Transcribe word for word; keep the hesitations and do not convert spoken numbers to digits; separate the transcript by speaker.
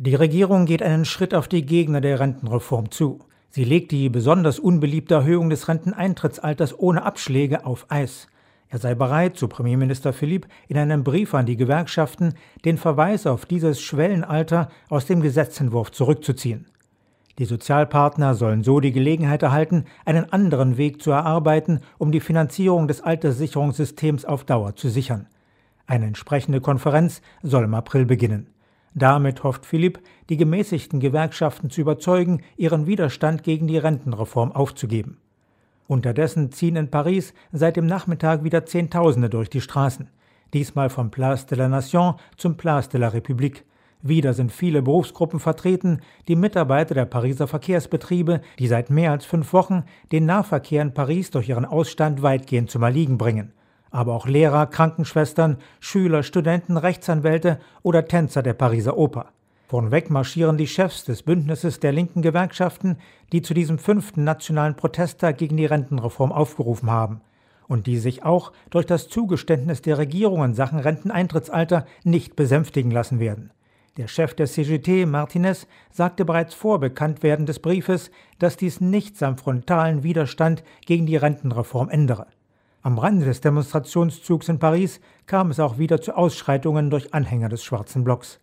Speaker 1: Die Regierung geht einen Schritt auf die Gegner der Rentenreform zu. Sie legt die besonders unbeliebte Erhöhung des Renteneintrittsalters ohne Abschläge auf Eis. Er sei bereit, so Premierminister Philippe in einem Brief an die Gewerkschaften, den Verweis auf dieses Schwellenalter aus dem Gesetzentwurf zurückzuziehen. Die Sozialpartner sollen so die Gelegenheit erhalten, einen anderen Weg zu erarbeiten, um die Finanzierung des Alterssicherungssystems auf Dauer zu sichern. Eine entsprechende Konferenz soll im April beginnen. Damit hofft Philippe, die gemäßigten Gewerkschaften zu überzeugen, ihren Widerstand gegen die Rentenreform aufzugeben. Unterdessen ziehen in Paris seit dem Nachmittag wieder Zehntausende durch die Straßen. Diesmal vom Place de la Nation zum Place de la République. Wieder sind viele Berufsgruppen vertreten, die Mitarbeiter der Pariser Verkehrsbetriebe, die seit mehr als fünf Wochen den Nahverkehr in Paris durch ihren Ausstand weitgehend zum Erliegen bringen. Aber auch Lehrer, Krankenschwestern, Schüler, Studenten, Rechtsanwälte oder Tänzer der Pariser Oper. Vornweg marschieren die Chefs des Bündnisses der linken Gewerkschaften, die zu diesem fünften nationalen Protesttag gegen die Rentenreform aufgerufen haben und die sich auch durch das Zugeständnis der Regierung in Sachen Renteneintrittsalter nicht besänftigen lassen werden. Der Chef der C G T, Martinez, sagte bereits vor Bekanntwerden des Briefes, dass dies nichts am frontalen Widerstand gegen die Rentenreform ändere. Am Rande des Demonstrationszugs in Paris kam es auch wieder zu Ausschreitungen durch Anhänger des Schwarzen Blocks.